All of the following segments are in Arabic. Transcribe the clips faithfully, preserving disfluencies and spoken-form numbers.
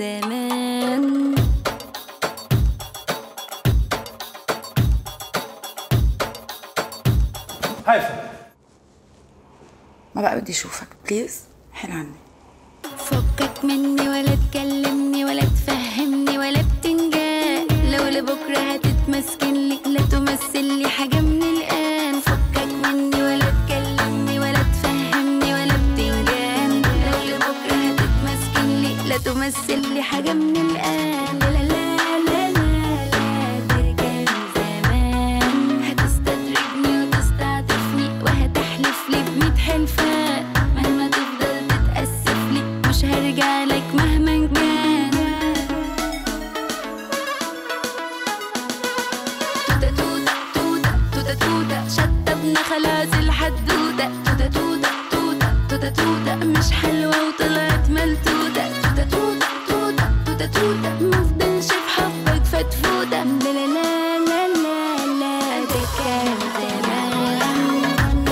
زمان. هيثم ما بقى بدي اشوفك بليز، حل عني. فكك مني ولا تكلمني ولا تفهمني ولا بتنجان، لو لبكره هتتمسكن لي لا تمثل لي حاجه من الان. فكك مني ولا تكلمني ولا تفهمني ولا بتنجان، لو لبكره هتتمسكن لي لا تمثل لي حاجه من الان. لا لا لا لا لا ده كان زمان، هتستدرجني وتستعطفني وهتحلف لي بميت حلفان، مهما تفضل تتأسف لي مش هرجع لك مهما كان. توتة توتة توتة توتة توتة شطبنا خلاص الحدودة. توتة توتة توتة توتة توتة مش حلوة وطلعت ملتوتة. توتة توتة توتة توتة توتة مفضلش في حبك فتفوتة. لا لا لا لا لا لا ده كان زمان.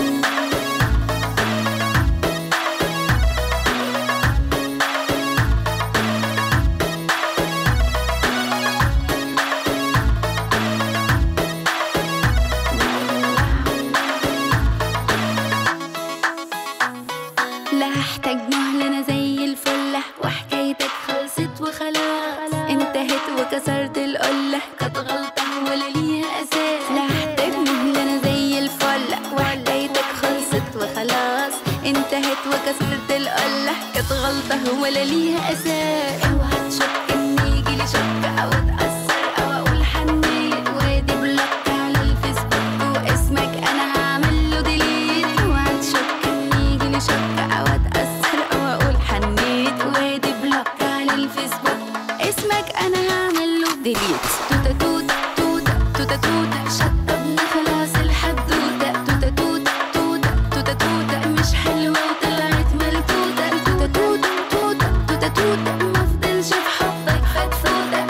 لا هحتاج مهلة أنا زي الفلة، وحكايتك خلصت وخلاص انتهت وكسرت القلة، كانت غلطة ولا ليها أساس. لا هحتاج مهلة أنا زي الفلة، وحكايتك خلصت وخلاص انتهت وكسرت القلة، كانت غلطة ولا ليها أساس. اوعى تشك إن يجيلي شك أو أتأثر أو أقول حنيت، وادي بلوك على الفيسبوك واسمك أنا هعمله ديليت. اوعى تشك إن يجيلي شك أو أتأثر أو أقول حنيت، وادي بلوك على الفيسبوك اسمك أنا هعمله ديليت. توتة توتة توتة توتة توتة شطبنا خلاص الحدودة. توتة توتة توتة توتة توتة مش حلوة وطلعت ملتوتة. توتة توتة توتة توتة توتة مفضلش في حبك فتفوتة.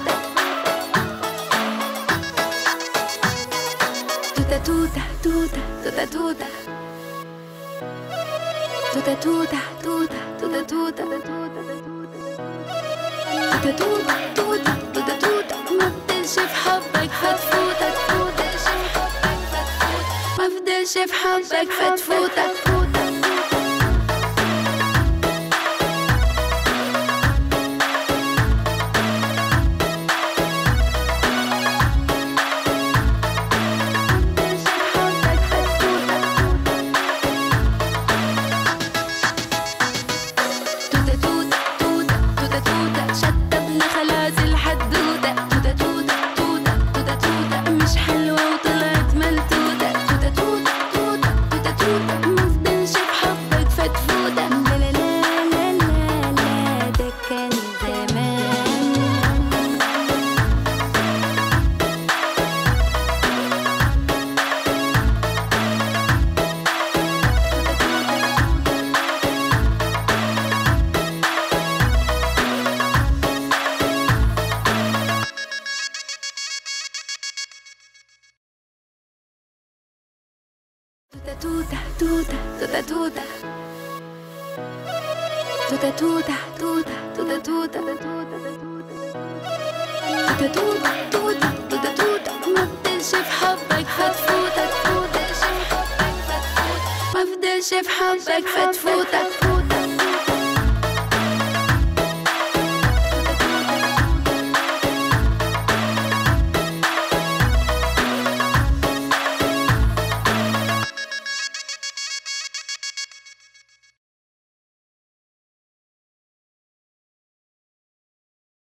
توتة توتة توتة توتة توتة توتة توتة توتة توتة توتة توتة توتة توتة توتة مفضلش في حبك فتفوتة. مفضلش في حبك فتفوتة. توتة توتة توتة توتة توتة توتة توتة توتة توتة توتة توتة توتة توتة توتة مفضلش في حبك فتفوتة. مفضلش في حبك فتفوتة.